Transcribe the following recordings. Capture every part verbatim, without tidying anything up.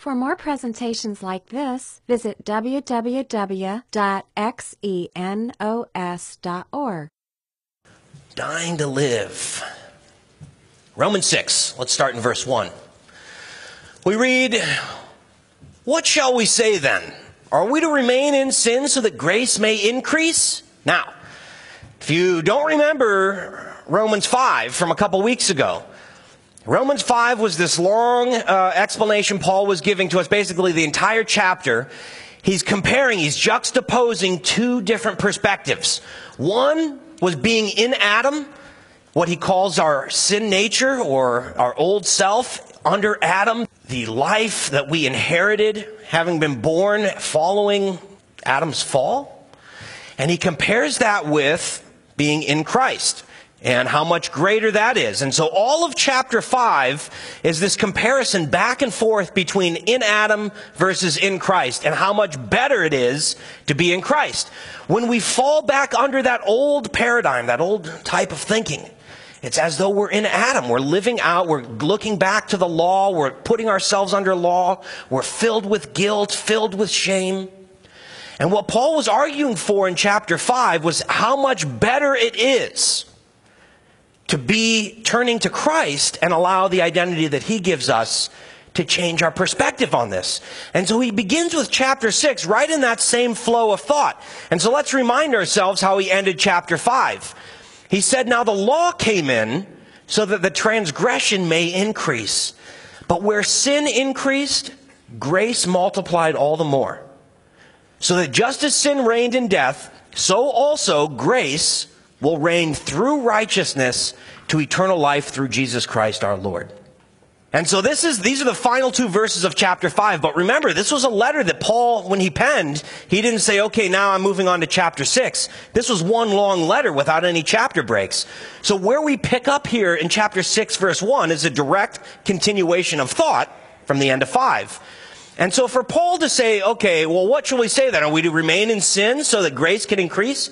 For more presentations like this, visit w w w dot xenos dot org. Dying to live. Romans six, let's start in verse one. We read, "What shall we say then? Are we to remain in sin so that grace may increase?" Now, if you don't remember Romans five from a couple weeks ago, Romans five was this long uh, explanation Paul was giving to us, basically the entire chapter. He's comparing, he's juxtaposing two different perspectives. One was being in Adam, what he calls our sin nature or our old self under Adam, the life that we inherited having been born following Adam's fall. And he compares that with being in Christ and how much greater that is. And so all of chapter five is this comparison back and forth between in Adam versus in Christ and how much better it is to be in Christ. When we fall back under that old paradigm, that old type of thinking, it's as though we're in Adam. We're living out, we're looking back to the law, we're putting ourselves under law, we're filled with guilt, filled with shame. And what Paul was arguing for in chapter five was how much better it is to be turning to Christ and allow the identity that he gives us to change our perspective on this. And so he begins with chapter six right in that same flow of thought. And so let's remind ourselves how he ended chapter five. He said, "Now the law came in so that the transgression may increase. But where sin increased, grace multiplied all the more. So that just as sin reigned in death, so also grace will reign through righteousness to eternal life through Jesus Christ our Lord." And so this is these are the final two verses of chapter five. But remember, this was a letter that Paul, when he penned, he didn't say, okay, now I'm moving on to chapter six. This was one long letter without any chapter breaks. So where we pick up here in chapter six, verse one, is a direct continuation of thought from the end of five. And so for Paul to say, okay, well, what shall we say then? Are we to remain in sin so that grace can increase?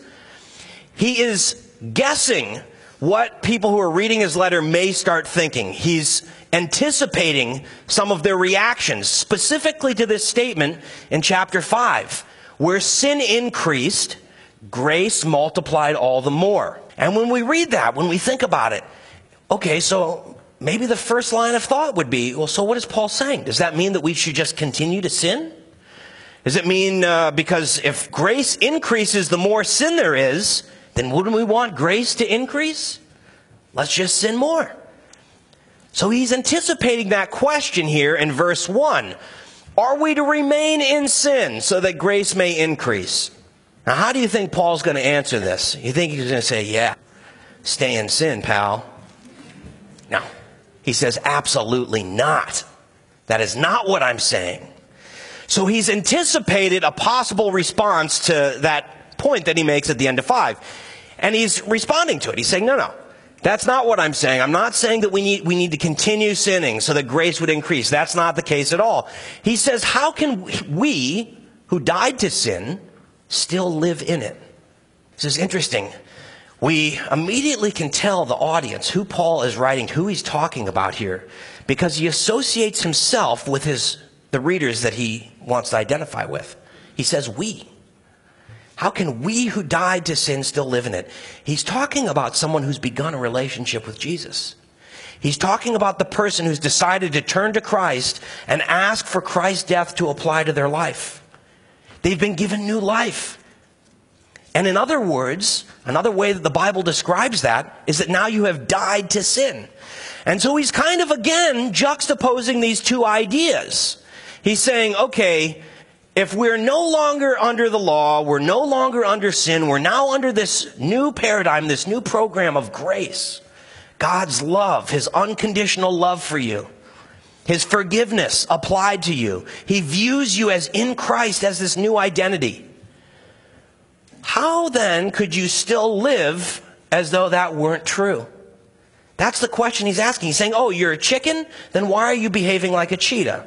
He is guessing what people who are reading his letter may start thinking. He's anticipating some of their reactions, specifically to this statement in chapter five, where sin increased, grace multiplied all the more. And when we read that, when we think about it, okay, so maybe the first line of thought would be, well, so what is Paul saying? Does that mean that we should just continue to sin? Does it mean uh, because if grace increases, the more sin there is, then wouldn't we want grace to increase? Let's just sin more. So he's anticipating that question here in verse one. Are we to remain in sin so that grace may increase? Now, how do you think Paul's going to answer this? You think he's going to say, yeah, stay in sin, pal? No. He says, absolutely not. That is not what I'm saying. So he's anticipated a possible response to that point that he makes at the end of five. And he's responding to it. He's saying, no, no, that's not what I'm saying. I'm not saying that we need, we need to continue sinning so that grace would increase. That's not the case at all. He says, how can we who died to sin still live in it? This is interesting. We immediately can tell the audience who Paul is writing, who he's talking about here, because he associates himself with his the readers that he wants to identify with. He says, we. How can we who died to sin still live in it? He's talking about someone who's begun a relationship with Jesus. He's talking about the person who's decided to turn to Christ and ask for Christ's death to apply to their life. They've been given new life. And in other words, another way that the Bible describes that is that now you have died to sin. And so he's kind of, again, juxtaposing these two ideas. He's saying, okay, if we're no longer under the law, we're no longer under sin, we're now under this new paradigm, this new program of grace. God's love, his unconditional love for you, his forgiveness applied to you. He views you as in Christ as this new identity. How then could you still live as though that weren't true? That's the question he's asking. He's saying, oh, you're a chicken? Then why are you behaving like a cheetah?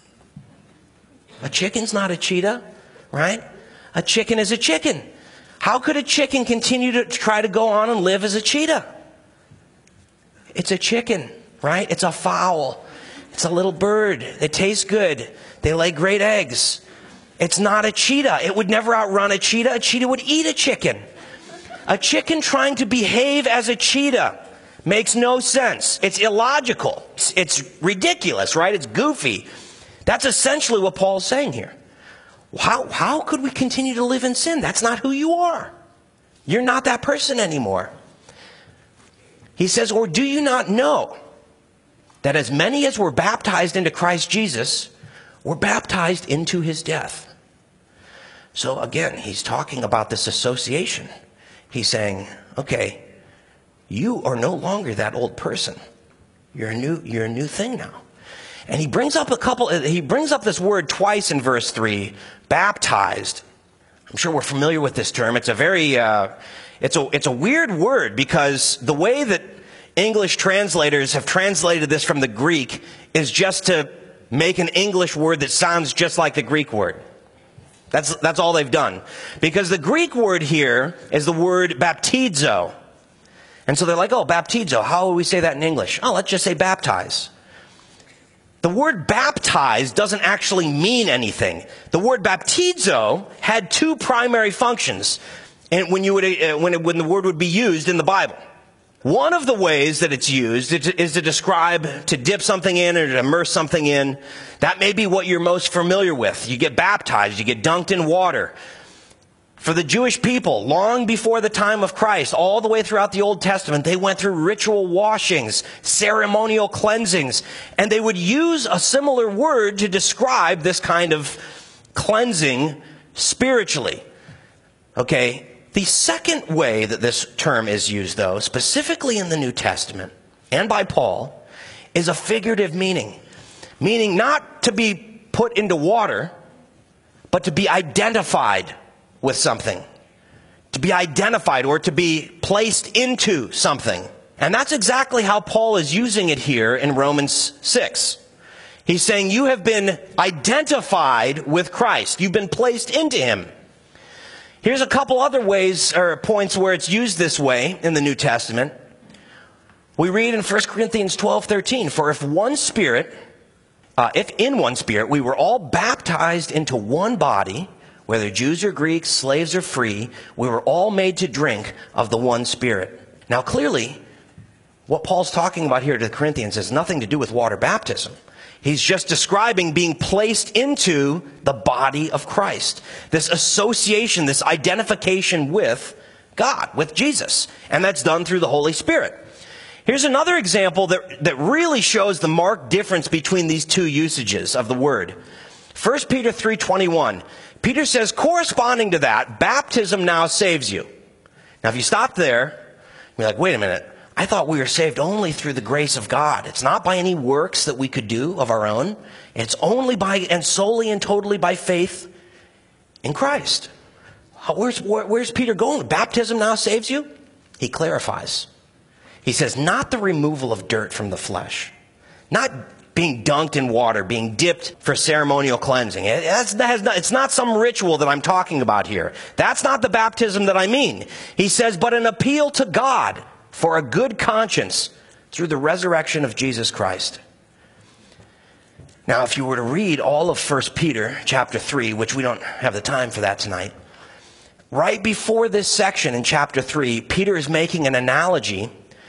A chicken's not a cheetah, right? A chicken is a chicken. How could a chicken continue to try to go on and live as a cheetah? It's a chicken, right? It's a fowl. It's a little bird. It tastes good. They lay great eggs. It's not a cheetah. It would never outrun a cheetah. A cheetah would eat a chicken. A chicken trying to behave as a cheetah makes no sense. It's illogical. It's, it's ridiculous, right? It's goofy. That's essentially what Paul's saying here. How, how could we continue to live in sin? That's not who you are. You're not that person anymore. He says, or do you not know that as many as were baptized into Christ Jesus were baptized into his death? So again, he's talking about this association. He's saying, okay, you are no longer that old person. You're a new, you're a new thing now. And he brings up a couple, he brings up this word twice in verse three, baptized. I'm sure we're familiar with this term. It's a very, uh, it's a, it's a weird word because the way that English translators have translated this from the Greek is just to make an English word that sounds just like the Greek word. That's, that's all they've done. Because the Greek word here is the word baptizo. And so they're like, oh, baptizo. How will we say that in English? Oh, let's just say baptize. The word baptize doesn't actually mean anything. The word baptizo had two primary functions and when, you would, uh, when, it, when the word would be used in the Bible. One of the ways that it's used is to describe, to dip something in or to immerse something in. That may be what you're most familiar with. You get baptized, you get dunked in water. For the Jewish people, long before the time of Christ, all the way throughout the Old Testament, they went through ritual washings, ceremonial cleansings, and they would use a similar word to describe this kind of cleansing spiritually. Okay? The second way that this term is used, though, specifically in the New Testament and by Paul, is a figurative meaning. Meaning not to be put into water, but to be identified with something. To be identified or to be placed into something. And that's exactly how Paul is using it here in Romans six. He's saying you have been identified with Christ. You've been placed into him. Here's a couple other ways or points where it's used this way in the New Testament. We read in First Corinthians twelve thirteen, for if one spirit, uh, if in one spirit we were all baptized into one body, whether Jews or Greeks, slaves or free, we were all made to drink of the one Spirit. Now clearly, what Paul's talking about here to the Corinthians has nothing to do with water baptism. He's just describing being placed into the body of Christ. This association, this identification with God, with Jesus. And that's done through the Holy Spirit. Here's another example that, that really shows the marked difference between these two usages of the word. First Peter three twenty-one. Peter says, corresponding to that, baptism now saves you. Now, if you stop there, you're like, wait a minute. I thought we were saved only through the grace of God. It's not by any works that we could do of our own. It's only by and solely and totally by faith in Christ. Where's, where, where's Peter going? Baptism now saves you? He clarifies. He says, not the removal of dirt from the flesh. Not being dunked in water, being dipped for ceremonial cleansing. It, that's, that has not, it's not some ritual that I'm talking about here. That's not the baptism that I mean. He says, but an appeal to God for a good conscience through the resurrection of Jesus Christ. Now, if you were to read all of First Peter chapter three, which we don't have the time for that tonight, right before this section in chapter three, Peter is making an analogy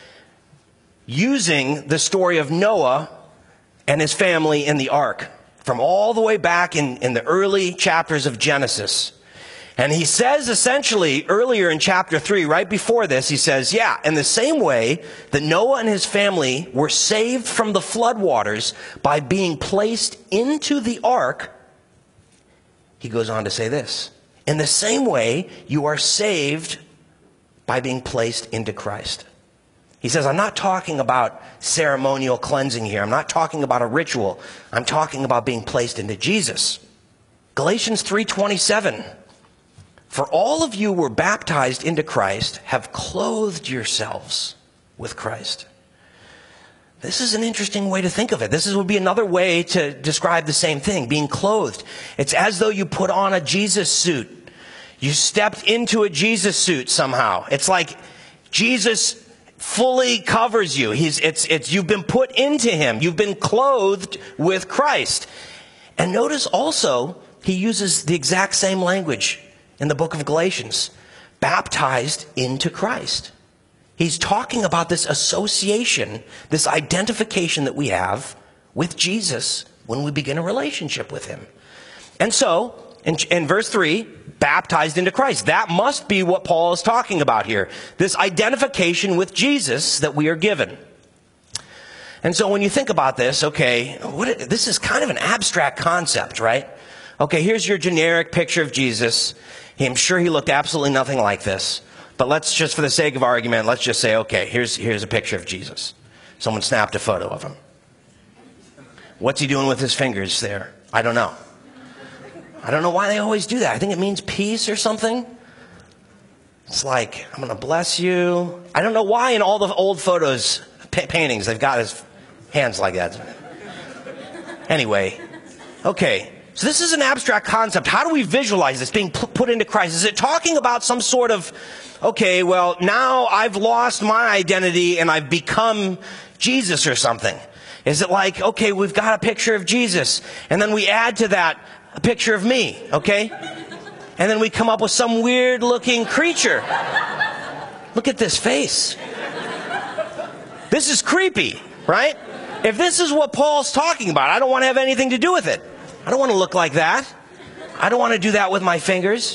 using the story of Noah and his family in the ark from all the way back in, in the early chapters of Genesis. And he says essentially earlier in chapter three, right before this, he says, yeah, in the same way that Noah and his family were saved from the floodwaters by being placed into the ark, he goes on to say this, in the same way you are saved by being placed into Christ. He says, I'm not talking about ceremonial cleansing here. I'm not talking about a ritual. I'm talking about being placed into Jesus. Galatians three twenty-seven. For all of you were baptized into Christ, have clothed yourselves with Christ. This is an interesting way to think of it. This would be another way to describe the same thing, being clothed. It's as though you put on a Jesus suit. You stepped into a Jesus suit somehow. It's like Jesus fully covers you. He's, it's, it's, you've been put into him. You've been clothed with Christ. And notice also, he uses the exact same language in the book of Galatians. Baptized into Christ. He's talking about this association, this identification that we have with Jesus when we begin a relationship with him. And so, in, in verse three, baptized into Christ. That must be what Paul is talking about here. This identification with Jesus that we are given. And so when you think about this, okay, what, this is kind of an abstract concept, right? Okay, here's your generic picture of Jesus. I'm sure he looked absolutely nothing like this. But let's just, for the sake of argument, let's just say, okay, here's, here's a picture of Jesus. Someone snapped a photo of him. What's he doing with his fingers there? I don't know. I don't know why they always do that. I think it means peace or something. It's like, I'm going to bless you. I don't know why in all the old photos, pa- paintings, they've got his hands like that. Anyway, okay. So this is an abstract concept. How do we visualize this being put into Christ? Is it talking about some sort of, okay, well, now I've lost my identity and I've become Jesus or something? Is it like, okay, we've got a picture of Jesus, and then we add to that a picture of me, okay? And then we come up with some weird-looking creature. Look at this face. This is creepy, right? If this is what Paul's talking about, I don't want to have anything to do with it. I don't want to look like that. I don't want to do that with my fingers.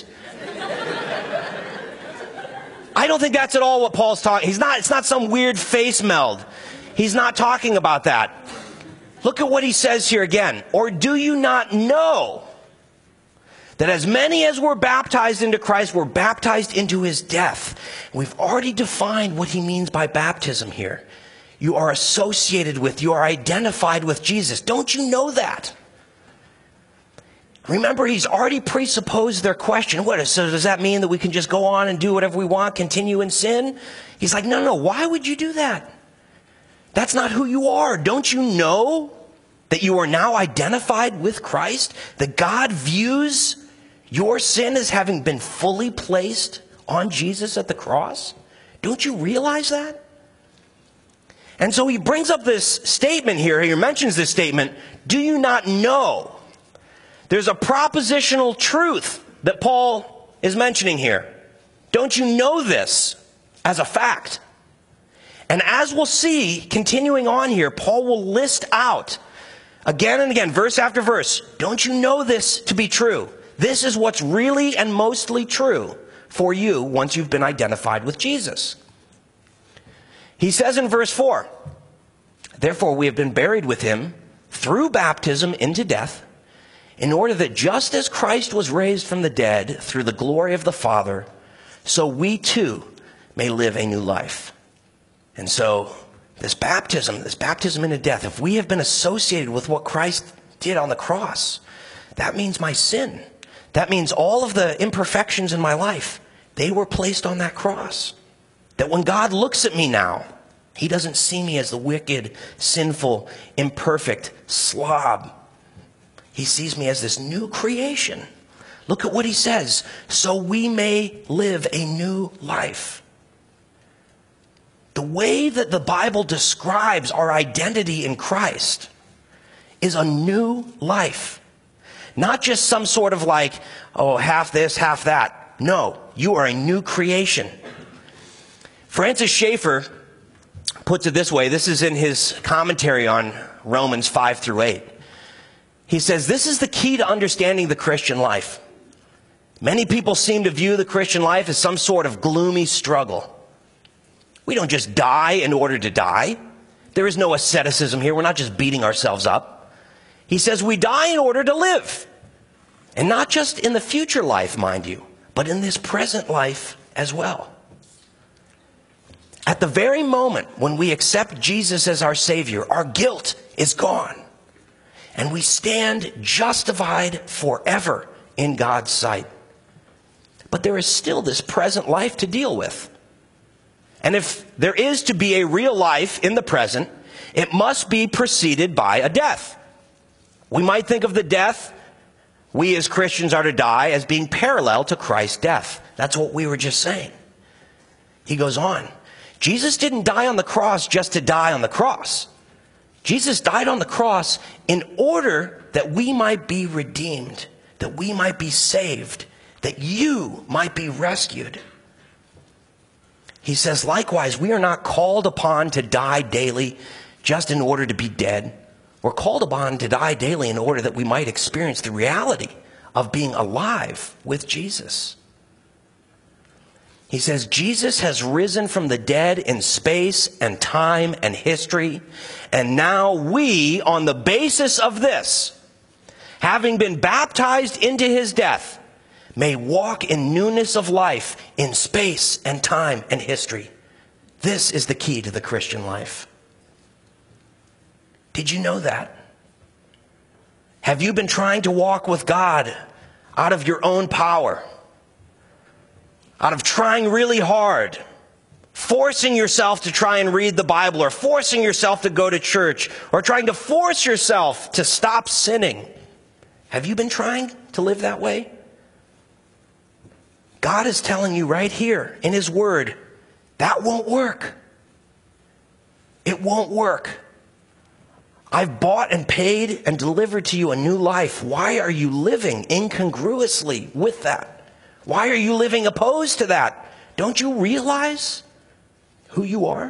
I don't think that's at all what Paul's talking. He's not, it's not some weird face meld. He's not talking about that. Look at what he says here again. Or do you not know that as many as were baptized into Christ were baptized into his death? We've already defined what he means by baptism here. You are associated with, you are identified with Jesus. Don't you know that? Remember, he's already presupposed their question. What, so does that mean that we can just go on and do whatever we want, continue in sin? He's like, no, no, why would you do that? That's not who you are. Don't you know that you are now identified with Christ? That God views your sin as having been fully placed on Jesus at the cross? Don't you realize that? And so he brings up this statement here. He mentions this statement. Do you not know? There's a propositional truth that Paul is mentioning here. Don't you know this as a fact? And as we'll see, continuing on here, Paul will list out again and again, verse after verse, don't you know this to be true? This is what's really and mostly true for you once you've been identified with Jesus. He says in verse four, therefore we have been buried with him through baptism into death, in order that just as Christ was raised from the dead through the glory of the Father, so we too may live a new life. And so this baptism, this baptism into death, if we have been associated with what Christ did on the cross, that means my sin. That means all of the imperfections in my life, they were placed on that cross. That when God looks at me now, he doesn't see me as the wicked, sinful, imperfect slob. He sees me as this new creation. Look at what he says. So we may live a new life. The way that the Bible describes our identity in Christ is a new life. Not just some sort of like, oh, half this, half that. No, you are a new creation. Francis Schaeffer puts it this way. This is in his commentary on Romans five through eight. He says, this is the key to understanding the Christian life. Many people seem to view the Christian life as some sort of gloomy struggle. We don't just die in order to die. There is no asceticism here. We're not just beating ourselves up. He says we die in order to live. And not just in the future life, mind you, but in this present life as well. At the very moment when we accept Jesus as our Savior, our guilt is gone. And we stand justified forever in God's sight. But there is still this present life to deal with. And if there is to be a real life in the present, it must be preceded by a death. We might think of the death we as Christians are to die as being parallel to Christ's death. That's what we were just saying. He goes on. Jesus didn't die on the cross just to die on the cross. Jesus died on the cross in order that we might be redeemed, that we might be saved, that you might be rescued. He says, likewise, we are not called upon to die daily just in order to be dead. We're called upon to die daily in order that we might experience the reality of being alive with Jesus. He says, Jesus has risen from the dead in space and time and history. And now we, on the basis of this, having been baptized into his death, may walk in newness of life in space and time and history. This is the key to the Christian life. Did you know that? Have you been trying to walk with God out of your own power? Out of trying really hard, forcing yourself to try and read the Bible, or forcing yourself to go to church, or trying to force yourself to stop sinning? Have you been trying to live that way? God is telling you right here in his word, that won't work. It won't work. I've bought and paid and delivered to you a new life. Why are you living incongruously with that? Why are you living opposed to that? Don't you realize who you are?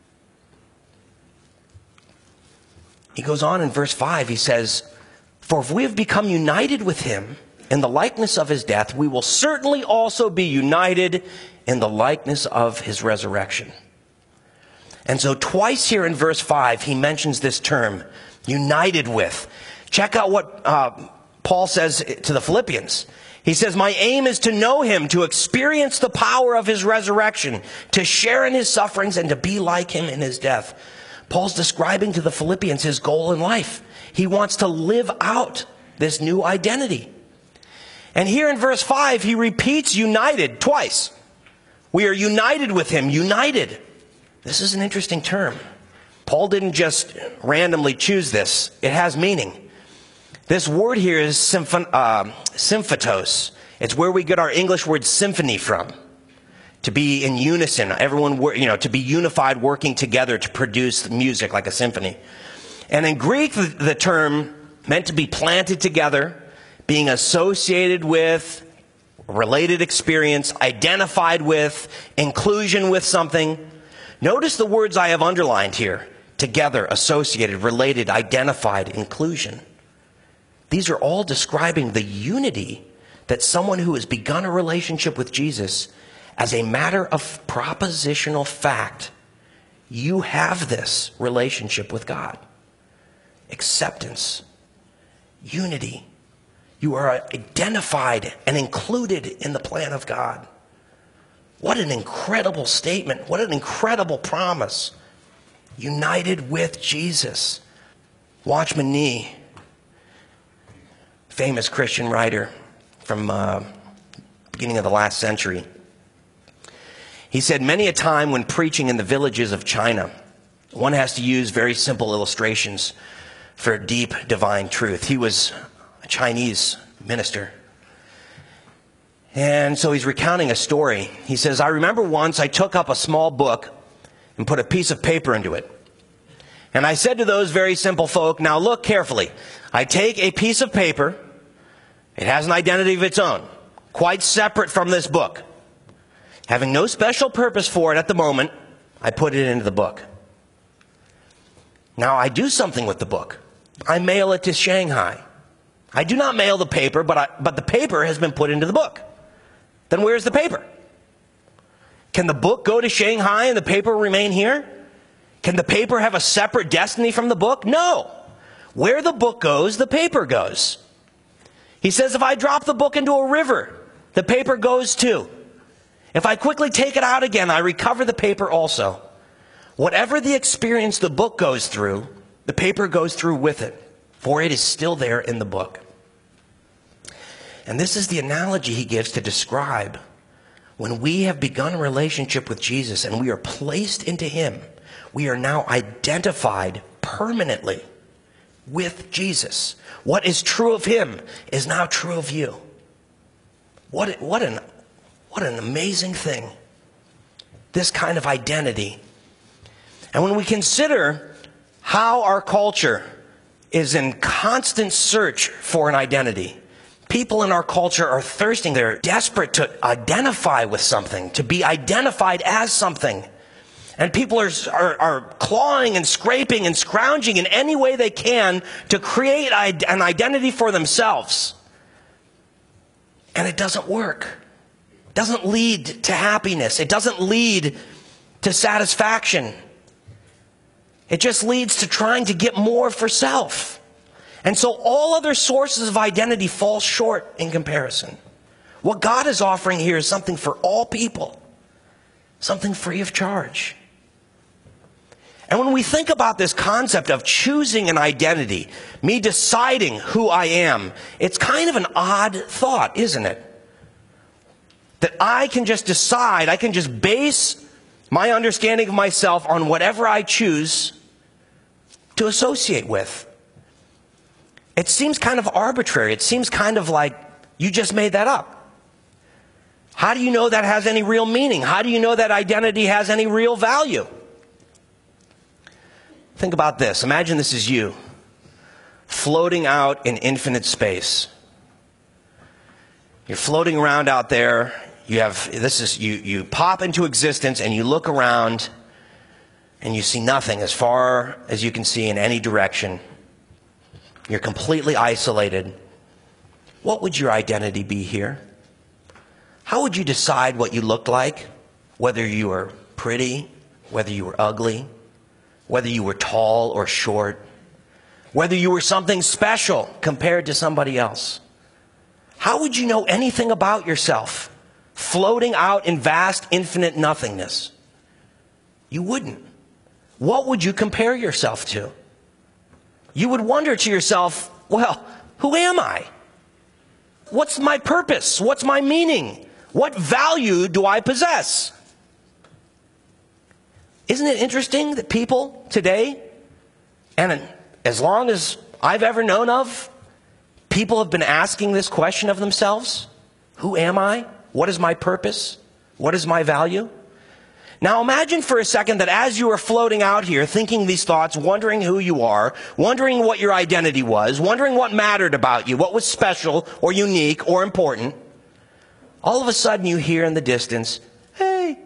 He goes on in verse five, he says, for if we have become united with him in the likeness of his death, we will certainly also be united in the likeness of his resurrection. And so twice here in verse five, he mentions this term, united with. Check out what uh, Paul says to the Philippians. He says, my aim is to know him, to experience the power of his resurrection, to share in his sufferings, and to be like him in his death. Paul's describing to the Philippians his goal in life. He wants to live out this new identity. And here in verse five, he repeats united twice. We are united with him, united. This is an interesting term. Paul didn't just randomly choose this. It has meaning. This word here is symphon, uh, symphatos. It's where we get our English word symphony from. To be in unison, everyone, you know, to be unified, working together to produce music like a symphony. And in Greek, the, the term meant to be planted together, being associated with, related experience, identified with, inclusion with something. Notice the words I have underlined here. Together, associated, related, identified, inclusion. These are all describing the unity that someone who has begun a relationship with Jesus, as a matter of propositional fact, you have this relationship with God. Acceptance, unity. You are identified and included in the plan of God. What an incredible statement. What an incredible promise. United with Jesus. Watchman Nee, famous Christian writer from uh, beginning of the last century. He said, many a time when preaching in the villages of China, one has to use very simple illustrations for deep divine truth. He was a Chinese minister. And so he's recounting a story. He says, I remember once I took up a small book and put a piece of paper into it. And I said to those very simple folk, now look carefully. I take a piece of paper. It has an identity of its own, quite separate from this book. Having no special purpose for it at the moment, I put it into the book. Now I do something with the book. I mail it to Shanghai. I do not mail the paper, but, I, but the paper has been put into the book. Then where's the paper? Can the book go to Shanghai and the paper remain here? Can the paper have a separate destiny from the book? No. Where the book goes, the paper goes. He says, if I drop the book into a river, the paper goes too. If I quickly take it out again, I recover the paper also. Whatever the experience the book goes through, the paper goes through with it, for it is still there in the book. And this is the analogy he gives to describe when we have begun a relationship with Jesus and we are placed into him, we are now identified permanently with Jesus. What is true of him is now true of you. What, what, an, what an amazing thing. this kind of identity. And when we consider how our culture is in constant search for an identity, people in our culture are thirsting. They're desperate to identify with something, to be identified as something. And people are, are, are clawing and scraping and scrounging in any way they can to create an identity for themselves. And it doesn't work. It doesn't lead to happiness. It doesn't lead to satisfaction. It just leads to trying to get more for self. And so all other sources of identity fall short in comparison. What God is offering here is something for all people. Something free of charge. And when we think about this concept of choosing an identity, me deciding who I am, it's kind of an odd thought, isn't it? That I can just decide, I can just base my understanding of myself on whatever I choose to associate with. It seems kind of arbitrary. It seems kind of like you just made that up. How do you know that has any real meaning? How do you know that identity has any real value? Think about this. Imagine this is you, floating out in infinite space. You're floating around out there. You have this is you. You pop into existence, and you look around, and you see nothing as far as you can see in any direction. You're completely isolated. What would your identity be here? How would you decide what you looked like? Whether you were pretty, whether you were ugly, whether you were tall or short, whether you were something special compared to somebody else. How would you know anything about yourself, floating out in vast, infinite nothingness? You wouldn't. What would you compare yourself to? You would wonder to yourself, well, who am I? What's my purpose? What's my meaning? What value do I possess? Isn't it interesting that people today, and as long as I've ever known of, people have been asking this question of themselves? Who am I? What is my purpose? What is my value? Now imagine for a second that as you are floating out here, thinking these thoughts, wondering who you are, wondering what your identity was, wondering what mattered about you, what was special or unique or important, all of a sudden you hear in the distance, hey.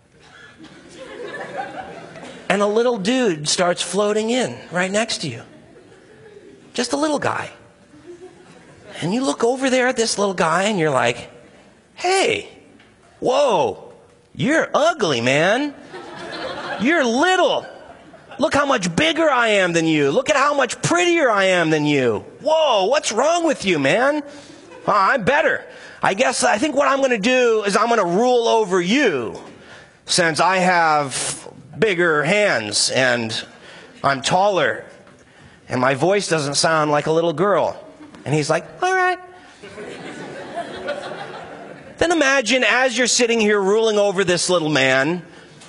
And a little dude starts floating in right next to you. Just a little guy. And you look over there at this little guy and you're like, hey, whoa, you're ugly, man. You're little. Look how much bigger I am than you. Look at how much prettier I am than you. Whoa, what's wrong with you, man? Oh, I'm better. I guess I think what I'm going to do is I'm going to rule over you since I have bigger hands and I'm taller and my voice doesn't sound like a little girl. And he's like, all right. Then imagine as you're sitting here ruling over this little man,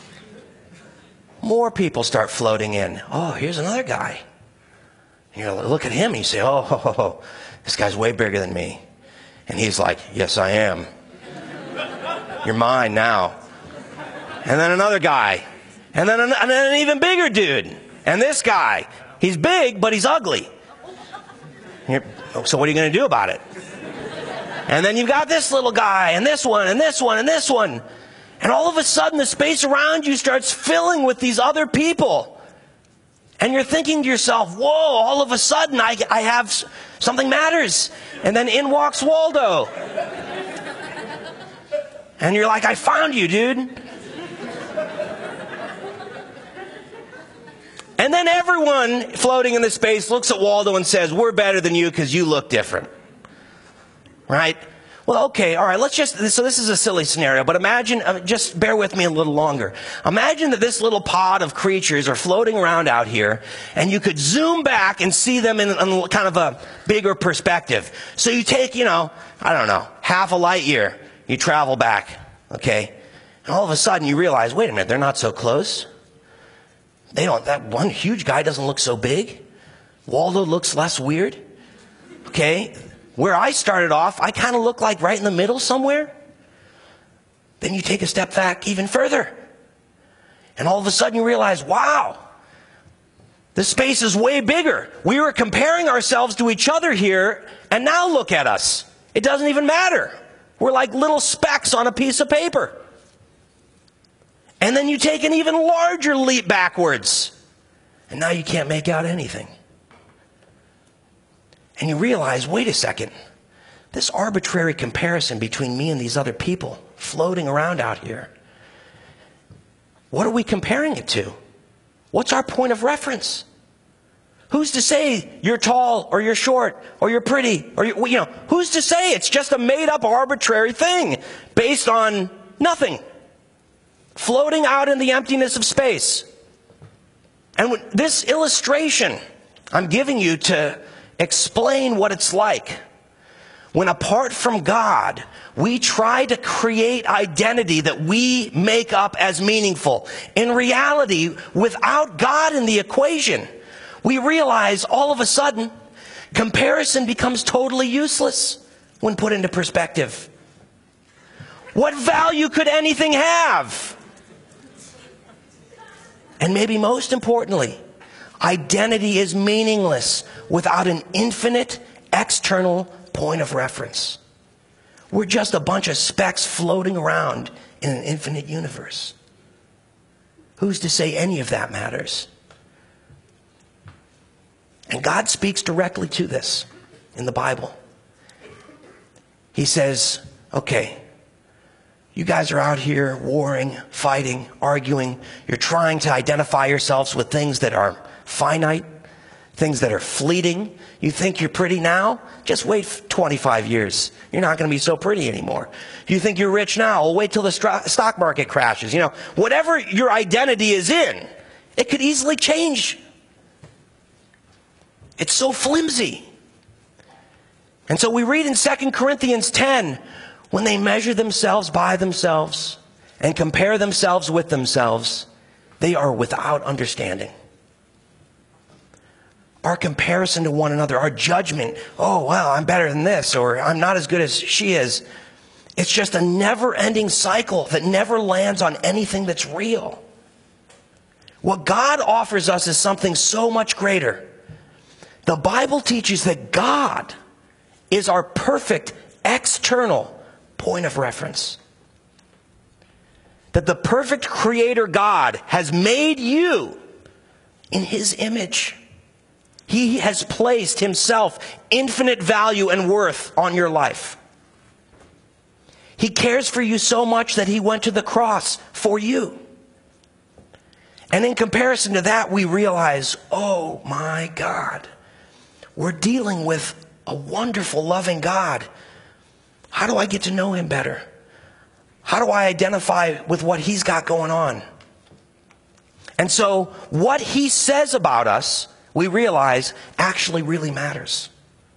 more people start floating in. Oh, here's another guy. And you look at him and you say, oh, ho, ho, ho, this guy's way bigger than me. And he's like, yes, I am. You're mine now. And then another guy. And then, an, and then an even bigger dude. And this guy. He's big, but he's ugly. You're, so what are you going to do about it? And then you've got this little guy, and this one, and this one, and this one. And all of a sudden, the space around you starts filling with these other people. And you're thinking to yourself, whoa, all of a sudden, I, I have something matters. And then in walks Waldo. And you're like, I found you, dude. And then everyone floating in the space looks at Waldo and says, we're better than you because you look different. Right? Well, okay, all right, let's just, so this is a silly scenario, but imagine, uh, just bear with me a little longer. Imagine that this little pod of creatures are floating around out here, and you could zoom back and see them in, in kind of a bigger perspective. So you take, you know, I don't know, half a light year, you travel back, okay? And all of a sudden you realize, wait a minute, they're not so close. They don't, that one huge guy doesn't look so big. Waldo looks less weird. Okay? Where I started off, I kind of look like right in the middle somewhere. Then you take a step back even further. And all of a sudden you realize, wow, the space is way bigger. We were comparing ourselves to each other here, and now look at us. It doesn't even matter. We're like little specks on a piece of paper. And then you take an even larger leap backwards, and now you can't make out anything. And you realize, wait a second, this arbitrary comparison between me and these other people floating around out here, what are we comparing it to? What's our point of reference? Who's to say you're tall or you're short or you're pretty or you, you know, who's to say? It's just a made-up arbitrary thing based on nothing, floating out in the emptiness of space. And when, this illustration I'm giving you to explain what it's like when apart from God, we try to create identity that we make up as meaningful. In reality, without God in the equation, we realize all of a sudden, comparison becomes totally useless when put into perspective. What value could anything have? And maybe most importantly, identity is meaningless without an infinite external point of reference. We're just a bunch of specks floating around in an infinite universe. Who's to say any of that matters? And God speaks directly to this in the Bible. He says, okay, you guys are out here warring, fighting, arguing. You're trying to identify yourselves with things that are finite, things that are fleeting. You think you're pretty now? Just wait twenty-five years. You're not going to be so pretty anymore. You think you're rich now? Well, wait till the stock market crashes. You know, whatever your identity is in, it could easily change. It's so flimsy. And so we read in Second Corinthians ten, when they measure themselves by themselves and compare themselves with themselves, they are without understanding. Our comparison to one another, our judgment, oh, well, I'm better than this, or I'm not as good as she is. It's just a never-ending cycle that never lands on anything that's real. What God offers us is something so much greater. The Bible teaches that God is our perfect external point of reference. That the perfect creator God has made you in his image. He has placed himself infinite value and worth on your life. He cares for you so much that he went to the cross for you. And in comparison to that, we realize, oh my God, we're dealing with a wonderful, loving God. How do I get to know him better? How do I identify with what he's got going on? And so what he says about us, we realize actually really matters.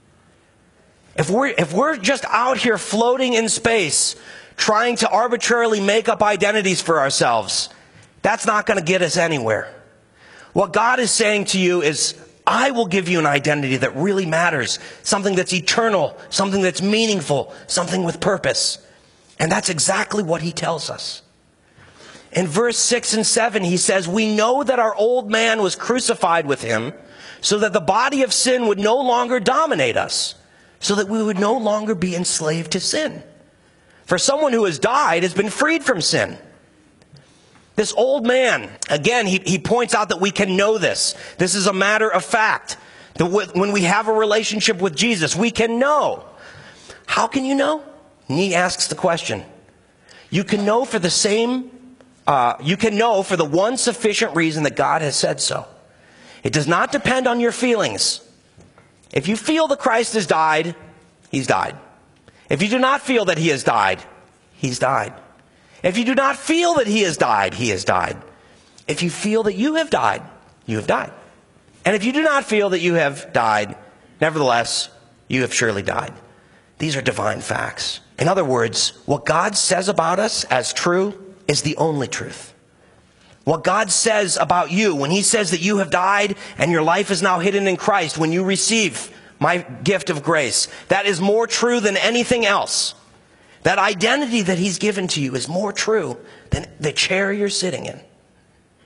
If we're, if we're just out here floating in space, trying to arbitrarily make up identities for ourselves, that's not going to get us anywhere. What God is saying to you is, I will give you an identity that really matters, something that's eternal, something that's meaningful, something with purpose. And that's exactly what he tells us. In verse six and seven, he says, we know that our old man was crucified with him so that the body of sin would no longer dominate us, so that we would no longer be enslaved to sin. For someone who has died has been freed from sin. This old man, again, he, he points out that we can know this. This is a matter of fact. That when we have a relationship with Jesus, we can know. How can you know? And he asks the question. You can know for the same, uh, you can know for the one sufficient reason that God has said so. It does not depend on your feelings. If you feel that Christ has died, he's died. If you do not feel that he has died, he's died. If you do not feel that he has died, he has died. If you feel that you have died, you have died. And if you do not feel that you have died, nevertheless, you have surely died. These are divine facts. In other words, what God says about us as true is the only truth. What God says about you, when he says that you have died and your life is now hidden in Christ, when you receive my gift of grace, that is more true than anything else. That identity that he's given to you is more true than the chair you're sitting in.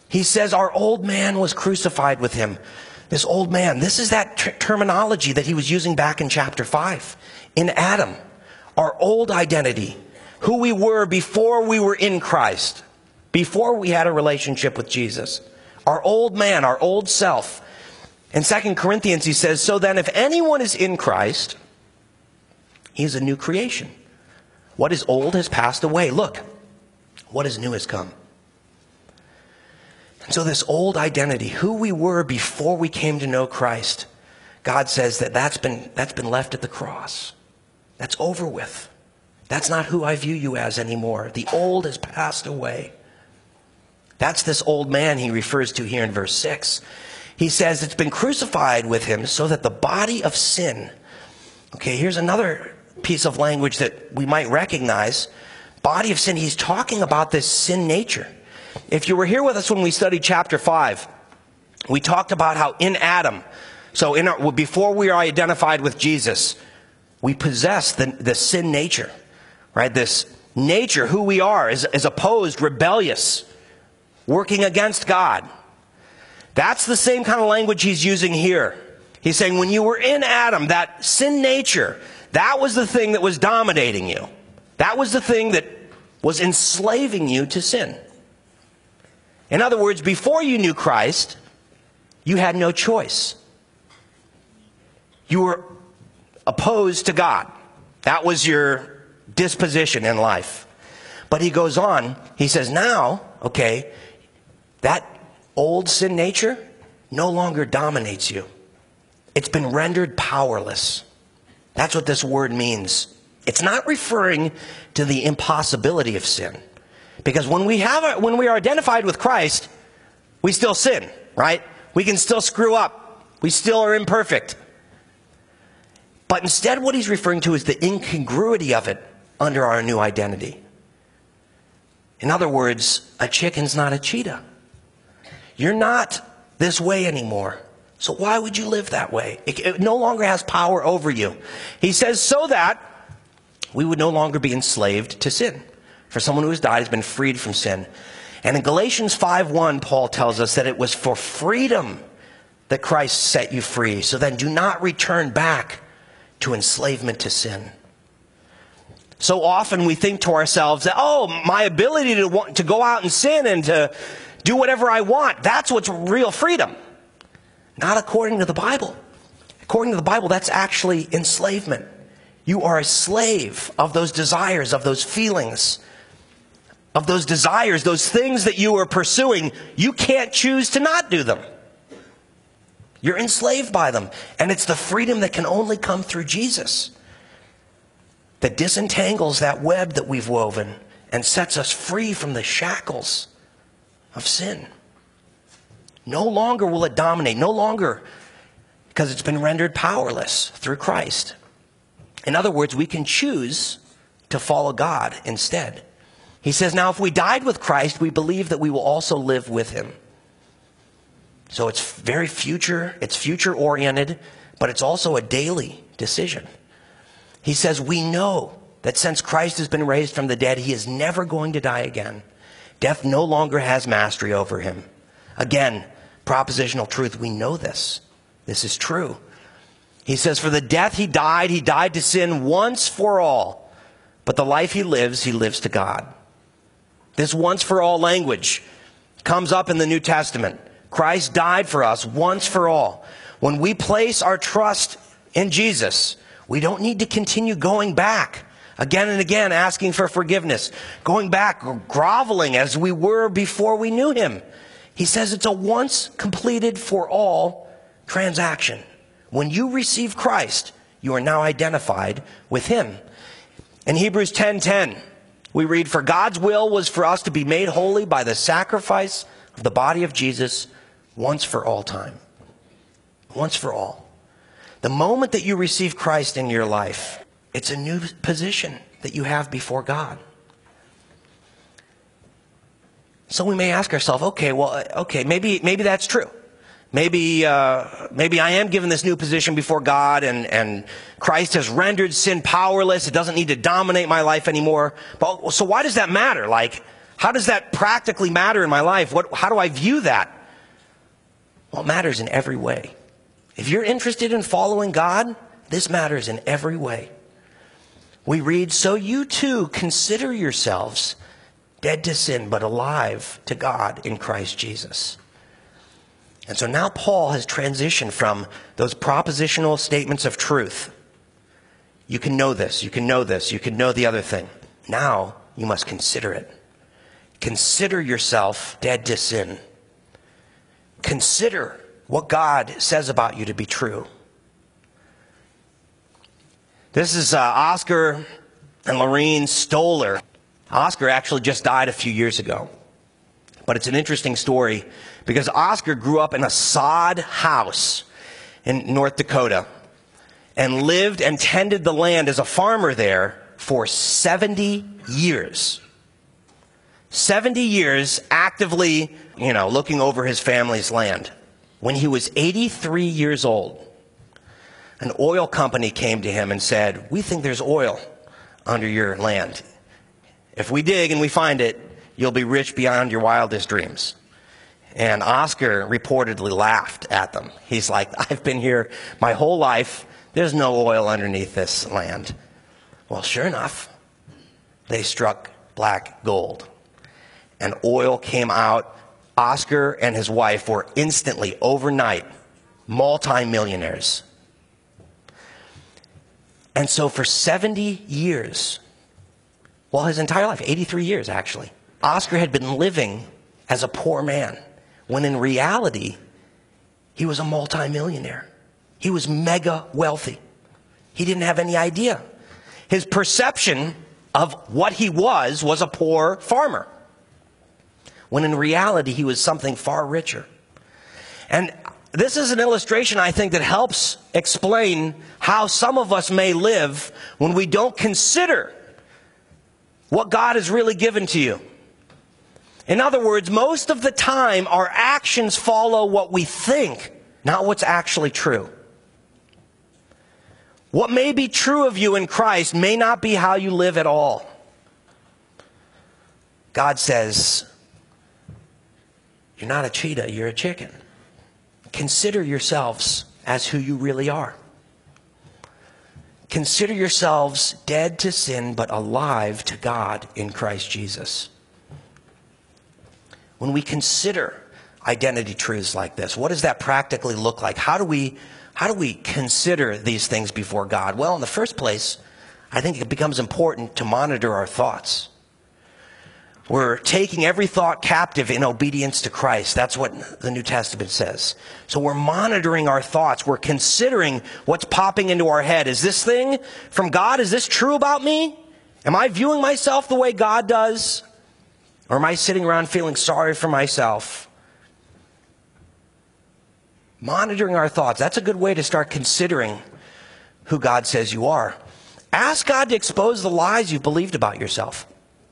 He says our old man was crucified with him. This old man, this is that ter- terminology that he was using back in chapter five. In Adam, our old identity, who we were before we were in Christ, before we had a relationship with Jesus. Our old man, our old self. In Second Corinthians, he says, so then if anyone is in Christ, he is a new creation. What is old has passed away. Look, what is new has come. And so this old identity, who we were before we came to know Christ, God says that that's been, that's been left at the cross. That's over with. That's not who I view you as anymore. The old has passed away. That's this old man he refers to here in verse six. He says it's been crucified with him so that the body of sin. Okay, here's another piece of language that we might recognize. Body of sin, he's talking about this sin nature. If you were here with us when we studied chapter five, we talked about how in Adam, so in our, before we are identified with Jesus, we possess the, the sin nature, right? This nature, who we are, is, is opposed, rebellious, working against God. That's the same kind of language he's using here. He's saying when you were in Adam, that sin nature, that was the thing that was dominating you. That was the thing that was enslaving you to sin. In other words, before you knew Christ, you had no choice. You were opposed to God. That was your disposition in life. But he goes on, he says, now, okay, that old sin nature no longer dominates you. It's been rendered powerless. That's what this word means. It's not referring to the impossibility of sin. Because when we have, when we are identified with Christ, we still sin, right? We can still screw up. We still are imperfect. But instead what he's referring to is the incongruity of it under our new identity. In other words, a chicken's not a cheetah. You're not this way anymore. So why would you live that way? It, it no longer has power over you. He says so that we would no longer be enslaved to sin. For someone who has died has been freed from sin. And in Galatians five one, Paul tells us that it was for freedom that Christ set you free. So then do not return back to enslavement to sin. So often we think to ourselves that, oh, my ability to want, to go out and sin and to do whatever I want, that's what's real freedom. Not according to the Bible. According to the Bible, that's actually enslavement. You are a slave of those desires, of those feelings, of those desires, those things that you are pursuing. You can't choose to not do them. You're enslaved by them. And it's the freedom that can only come through Jesus that disentangles that web that we've woven and sets us free from the shackles of sin. No longer will it dominate. No longer, because it's been rendered powerless through Christ. In other words, we can choose to follow God instead. He says, now if we died with Christ, we believe that we will also live with him. So it's very future, it's future oriented, but it's also a daily decision. He says, we know that since Christ has been raised from the dead, he is never going to die again. Death no longer has mastery over him. Again, propositional truth, we know this. This is true. He says, for the death he died, he died to sin once for all. But the life he lives, he lives to God. This once for all language comes up in the New Testament. Christ died for us once for all. When we place our trust in Jesus, we don't need to continue going back again and again, asking for forgiveness, going back, groveling as we were before we knew him. He says it's a once completed for all transaction. When you receive Christ, you are now identified with him. In Hebrews ten ten, we read, for God's will was for us to be made holy by the sacrifice of the body of Jesus once for all time. Once for all. The moment that you receive Christ in your life, it's a new position that you have before God. So we may ask ourselves, okay, well, okay, maybe maybe that's true. Maybe uh, maybe I am given this new position before God, and, and Christ has rendered sin powerless. It doesn't need to dominate my life anymore. But so why does that matter? Like, How does that practically matter in my life? What, how do I view that? Well, it matters in every way. If you're interested in following God, this matters in every way. We read, so you too consider yourselves dead to sin, but alive to God in Christ Jesus. And so now Paul has transitioned from those propositional statements of truth. You can know this, you can know this, you can know the other thing. Now you must consider it. Consider yourself dead to sin. Consider what God says about you to be true. This is uh, Oscar and Lorene Stoller. Oscar actually just died a few years ago. But it's an interesting story because Oscar grew up in a sod house in North Dakota and lived and tended the land as a farmer there for seventy years. seventy years actively, you know, looking over his family's land. When he was eighty-three years old, an oil company came to him and said, we think there's oil under your land. If we dig and we find it, you'll be rich beyond your wildest dreams. And Oscar reportedly laughed at them. He's like, I've been here my whole life. There's no oil underneath this land. Well, sure enough, they struck black gold. And oil came out. Oscar and his wife were instantly, overnight, multimillionaires. And so for seventy years, well, his entire life, eighty-three years actually, Oscar had been living as a poor man, when in reality, he was a multimillionaire. He was mega wealthy. He didn't have any idea. His perception of what he was was a poor farmer, when in reality, he was something far richer. And this is an illustration, I think, that helps explain how some of us may live when we don't consider what God has really given to you. In other words, most of the time, our actions follow what we think, not what's actually true. What may be true of you in Christ may not be how you live at all. God says, you're not a cheetah, you're a chicken. Consider yourselves as who you really are. Consider yourselves dead to sin, but alive to God in Christ Jesus. When we consider identity truths like this, what does that practically look like? How do we, how do we consider these things before God? Well, in the first place, I think it becomes important to monitor our thoughts. We're taking every thought captive in obedience to Christ. That's what the New Testament says. So we're monitoring our thoughts. We're considering what's popping into our head. Is this thing from God? Is this true about me? Am I viewing myself the way God does? Or am I sitting around feeling sorry for myself? Monitoring our thoughts. That's a good way to start considering who God says you are. Ask God to expose the lies you've believed about yourself.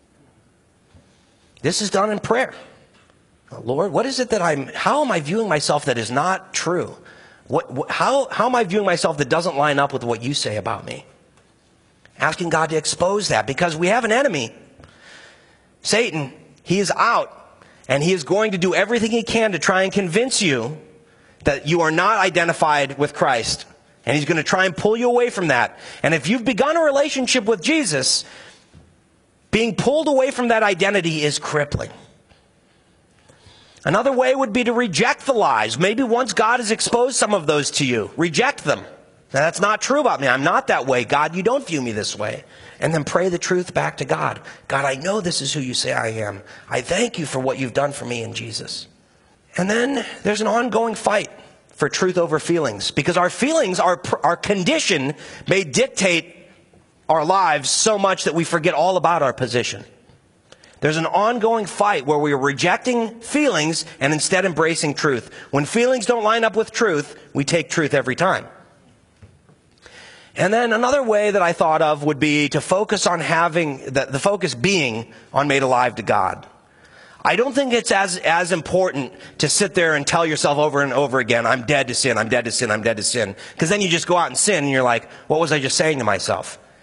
This is done in prayer. Lord, what is it that I'm, how am I viewing myself that is not true? What, what, how, how am I viewing myself that doesn't line up with what you say about me? Asking God to expose that, because we have an enemy. Satan, he is out, and he is going to do everything he can to try and convince you that you are not identified with Christ. And he's going to try and pull you away from that. And if you've begun a relationship with Jesus, being pulled away from that identity is crippling. Another way would be to reject the lies. Maybe once God has exposed some of those to you, reject them. Now, that's not true about me. I'm not that way. God, you don't view me this way. And then pray the truth back to God. God, I know this is who you say I am. I thank you for what you've done for me in Jesus. And then there's an ongoing fight for truth over feelings, because our feelings, our, our condition may dictate our lives so much that we forget all about our position. There's an ongoing fight where we are rejecting feelings and instead embracing truth. When feelings don't line up with truth, we take truth every time. And then another way that I thought of would be to focus on having, the, the focus being on made alive to God. I don't think it's as, as important to sit there and tell yourself over and over again, I'm dead to sin, I'm dead to sin, I'm dead to sin. Because then you just go out and sin and you're like, what was I just saying to myself?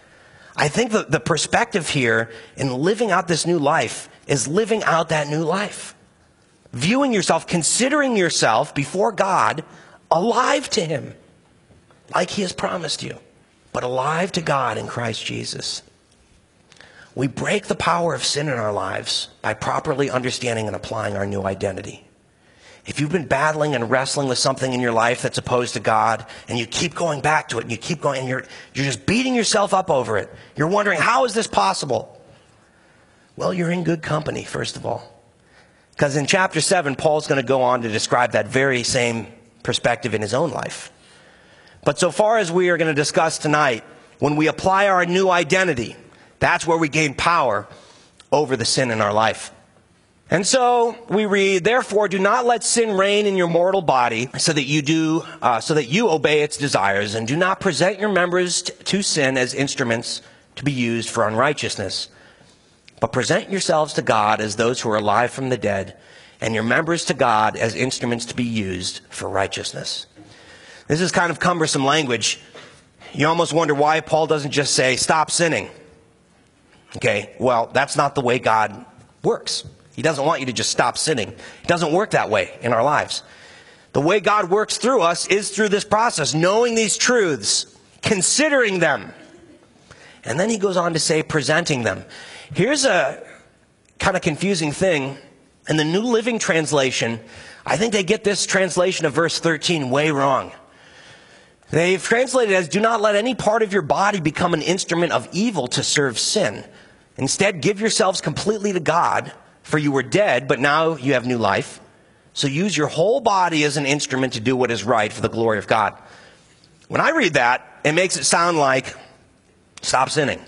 I think that the perspective here in living out this new life is living out that new life. Viewing yourself, considering yourself before God, alive to him, like he has promised you, but alive to God in Christ Jesus. We break the power of sin in our lives by properly understanding and applying our new identity. If you've been battling and wrestling with something in your life that's opposed to God, and you keep going back to it, and you keep going, and you're, you're just beating yourself up over it, you're wondering, how is this possible? Well, you're in good company, first of all. Because in chapter seven, Paul's going to go on to describe that very same perspective in his own life. But so far as we are going to discuss tonight, when we apply our new identity, that's where we gain power over the sin in our life. And so we read, therefore, do not let sin reign in your mortal body, so that you do, uh, so that you obey its desires, and do not present your members t- to sin as instruments to be used for unrighteousness. But present yourselves to God as those who are alive from the dead, and your members to God as instruments to be used for righteousness. This is kind of cumbersome language. You almost wonder why Paul doesn't just say, stop sinning. Okay, well, that's not the way God works. He doesn't want you to just stop sinning. It doesn't work that way in our lives. The way God works through us is through this process, knowing these truths, considering them. And then he goes on to say, presenting them. Here's a kind of confusing thing. In the New Living Translation, I think they get this translation of verse thirteen way wrong. They've translated it as, do not let any part of your body become an instrument of evil to serve sin. Instead, give yourselves completely to God, for you were dead, but now you have new life. So use your whole body as an instrument to do what is right for the glory of God. When I read that, it makes it sound like, stop sinning.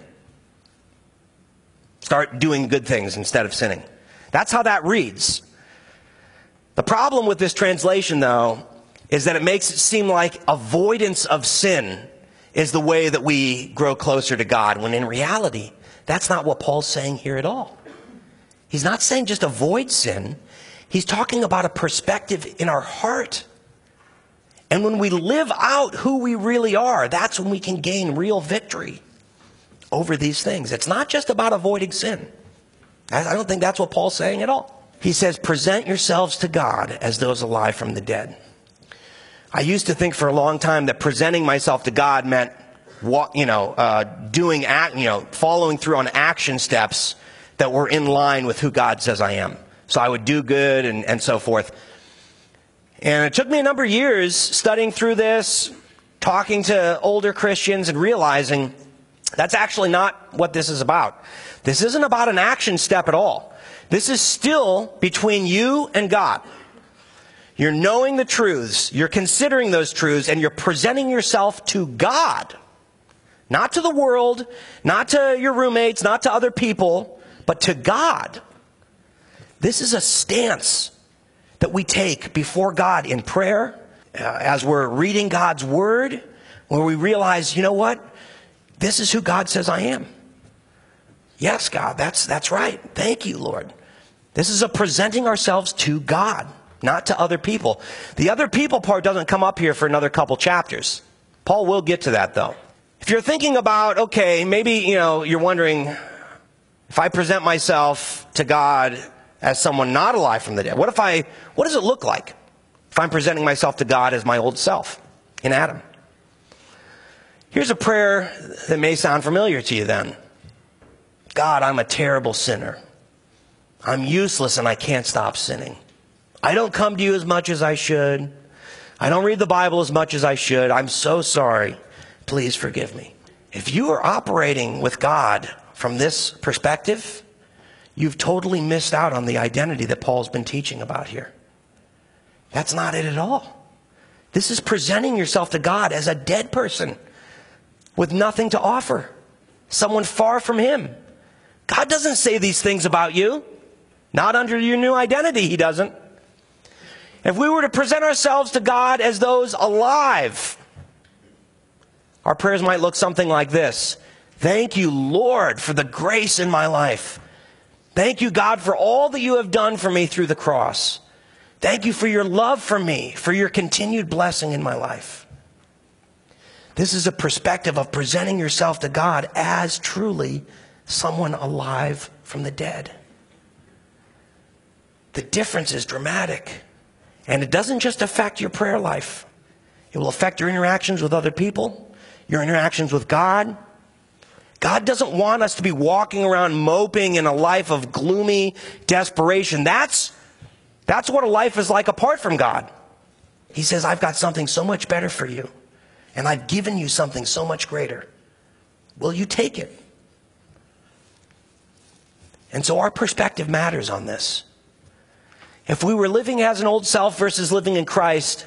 Start doing good things instead of sinning. That's how that reads. The problem with this translation, though, is that it makes it seem like avoidance of sin is the way that we grow closer to God, when in reality, that's not what Paul's saying here at all. He's not saying just avoid sin. He's talking about a perspective in our heart. And when we live out who we really are, that's when we can gain real victory over these things. It's not just about avoiding sin. I don't think that's what Paul's saying at all. He says, present yourselves to God as those alive from the dead. I used to think for a long time that presenting myself to God meant, you know, uh, doing, act, you know, following through on action steps that were in line with who God says I am. So I would do good and, and so forth. And it took me a number of years studying through this, talking to older Christians, and realizing that's actually not what this is about. This isn't about an action step at all. This is still between you and God. You're knowing the truths, you're considering those truths, and you're presenting yourself to God. Not to the world, not to your roommates, not to other people, but to God. This is a stance that we take before God in prayer, uh, as we're reading God's word, where we realize, you know what? This is who God says I am. Yes, God, that's, that's right. Thank you, Lord. This is a presenting ourselves to God, not to other people. The other people part doesn't come up here for another couple chapters. Paul will get to that, though. If you're thinking about, okay, maybe, you know, you're wondering, if I present myself to God as someone not alive from the dead, what if I, what does it look like if I'm presenting myself to God as my old self in Adam? Here's a prayer that may sound familiar to you then. God, I'm a terrible sinner. I'm useless and I can't stop sinning. I don't come to you as much as I should. I don't read the Bible as much as I should. I'm so sorry. Please forgive me. If you are operating with God from this perspective, you've totally missed out on the identity that Paul's been teaching about here. That's not it at all. This is presenting yourself to God as a dead person with nothing to offer. Someone far from him. God doesn't say these things about you. Not under your new identity, he doesn't. If we were to present ourselves to God as those alive, our prayers might look something like this. Thank you, Lord, for the grace in my life. Thank you, God, for all that you have done for me through the cross. Thank you for your love for me, for your continued blessing in my life. This is a perspective of presenting yourself to God as truly someone alive from the dead. The difference is dramatic. And it doesn't just affect your prayer life. It will affect your interactions with other people, your interactions with God. God doesn't want us to be walking around moping in a life of gloomy desperation. That's, that's what a life is like apart from God. He says, I've got something so much better for you, and I've given you something so much greater. Will you take it? And so our perspective matters on this. If we were living as an old self versus living in Christ,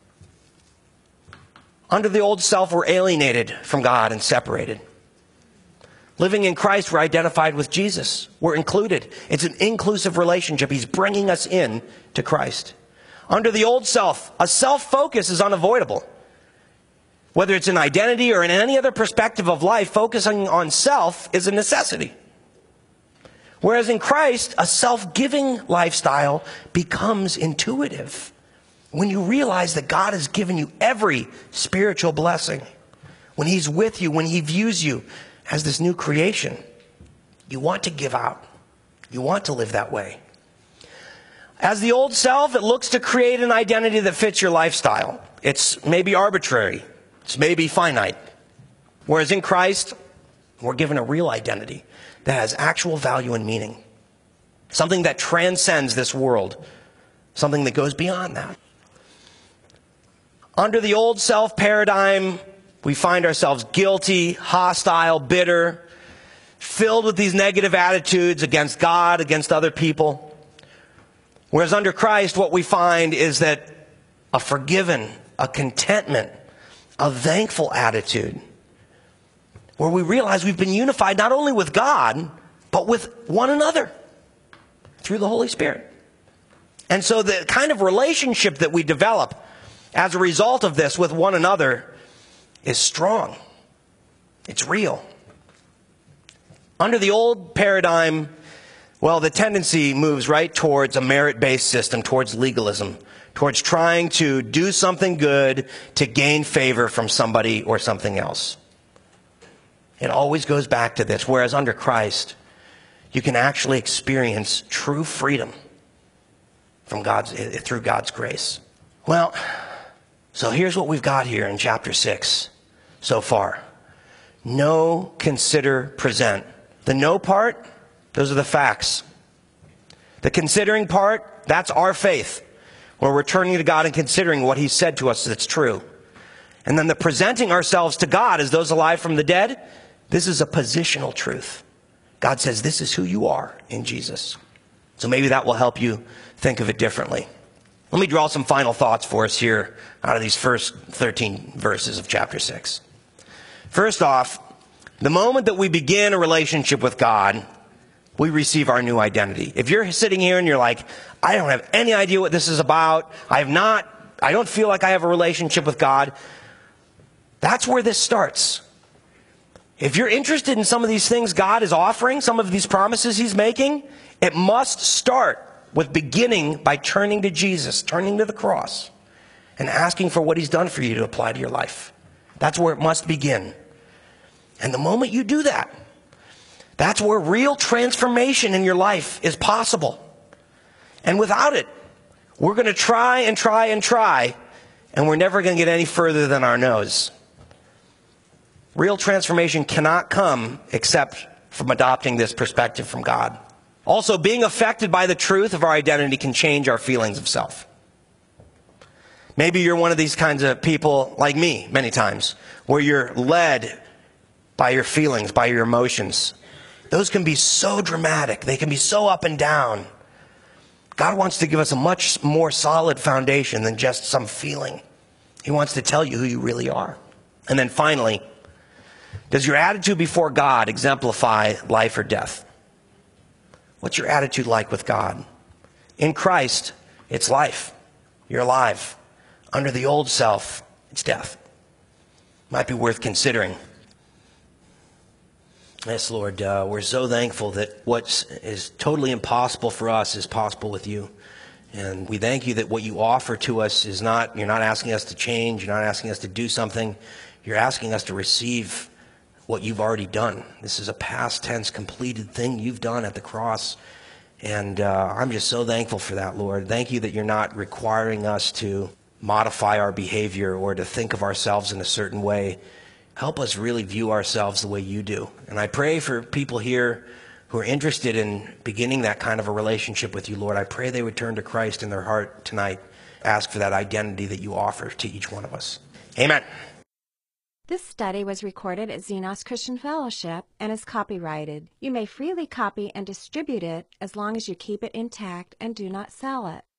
under the old self, we're alienated from God and separated. Living in Christ, we're identified with Jesus. We're included. It's an inclusive relationship. He's bringing us in to Christ. Under the old self, a self-focus is unavoidable. Whether it's in identity or in any other perspective of life, focusing on self is a necessity. Whereas in Christ, a self-giving lifestyle becomes intuitive when you realize that God has given you every spiritual blessing. When He's with you, when He views you as this new creation, you want to give out. You want to live that way. As the old self, it looks to create an identity that fits your lifestyle. It's maybe arbitrary. It's maybe finite. Whereas in Christ, we're given a real identity that has actual value and meaning. Something that transcends this world. Something that goes beyond that. Under the old self paradigm, we find ourselves guilty, hostile, bitter, filled with these negative attitudes against God, against other people. Whereas under Christ, what we find is that a forgiven, a contentment, a thankful attitude, where we realize we've been unified not only with God, but with one another through the Holy Spirit. And so the kind of relationship that we develop as a result of this with one another is strong. It's real. Under the old paradigm, well, the tendency moves right towards a merit-based system, towards legalism, towards trying to do something good to gain favor from somebody or something else. It always goes back to this. Whereas under Christ, you can actually experience true freedom from God's, through God's grace. Well, so here's what we've got here in chapter six so far. Know, consider, present. The know part, those are the facts. The considering part, that's our faith, where we're turning to God and considering what He's said to us that's true. And then the presenting ourselves to God as those alive from the dead, this is a positional truth. God says this is who you are in Jesus. So maybe that will help you think of it differently. Let me draw some final thoughts for us here out of these first thirteen verses of chapter six. First off, the moment that we begin a relationship with God, we receive our new identity. If you're sitting here and you're like, I don't have any idea what this is about, I have not, I don't feel like I have a relationship with God, that's where this starts. If you're interested in some of these things God is offering, some of these promises He's making, it must start with beginning by turning to Jesus, turning to the cross, and asking for what He's done for you to apply to your life. That's where it must begin. And the moment you do that, that's where real transformation in your life is possible. And without it, we're going to try and try and try, and we're never going to get any further than our nose. Real transformation cannot come except from adopting this perspective from God. Also, being affected by the truth of our identity can change our feelings of self. Maybe you're one of these kinds of people, like me, many times, where you're led by your feelings, by your emotions. Those can be so dramatic. They can be so up and down. God wants to give us a much more solid foundation than just some feeling. He wants to tell you who you really are. And then finally, does your attitude before God exemplify life or death? What's your attitude like with God? In Christ, it's life. You're alive. Under the old self, it's death. Might be worth considering. Yes, Lord, uh, we're so thankful that what is totally impossible for us is possible with you. And we thank you that what you offer to us is not, you're not asking us to change, you're not asking us to do something. You're asking us to receive what you've already done. This is a past tense completed thing you've done at the cross. And uh, I'm just so thankful for that, Lord. Thank you that you're not requiring us to modify our behavior or to think of ourselves in a certain way. Help us really view ourselves the way you do. And I pray for people here who are interested in beginning that kind of a relationship with you, Lord. I pray they would turn to Christ in their heart tonight. Ask for that identity that you offer to each one of us. Amen. This study was recorded at Xenos Christian Fellowship and is copyrighted. You may freely copy and distribute it as long as you keep it intact and do not sell it.